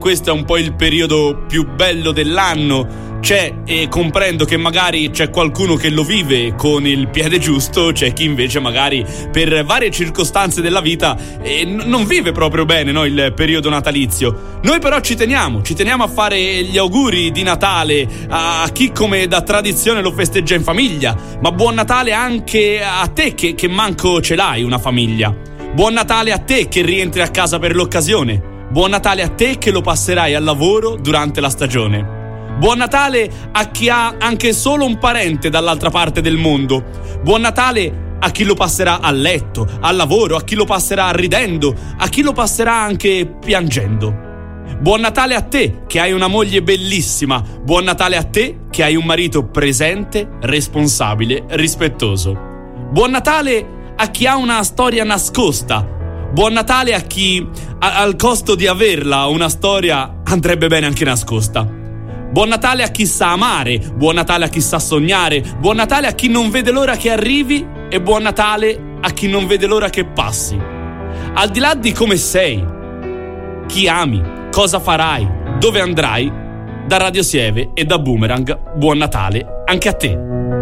Questo è un po' il periodo più bello dell'anno. E comprendo che magari c'è qualcuno che lo vive con il piede giusto, c'è chi invece magari per varie circostanze della vita non vive proprio bene, no, il periodo natalizio. Noi però ci teniamo a fare gli auguri di Natale a chi come da tradizione lo festeggia in famiglia, ma buon Natale anche a te che manco ce l'hai una famiglia. Buon Natale a te che rientri a casa per l'occasione. Buon Natale a te che lo passerai al lavoro durante la stagione. Buon Natale a chi ha anche solo un parente dall'altra parte del mondo. Buon Natale a chi lo passerà a letto, al lavoro, a chi lo passerà ridendo, a chi lo passerà anche piangendo. Buon Natale a te che hai una moglie bellissima. Buon Natale a te che hai un marito presente, responsabile, rispettoso. Buon Natale a chi ha una storia nascosta. Buon Natale a chi, al costo di averla, una storia andrebbe bene anche nascosta. Buon Natale a chi sa amare, buon Natale a chi sa sognare, buon Natale a chi non vede l'ora che arrivi e buon Natale a chi non vede l'ora che passi. Al di là di come sei, chi ami, cosa farai, dove andrai, da Radio Sieve e da Boomerang, buon Natale anche a te.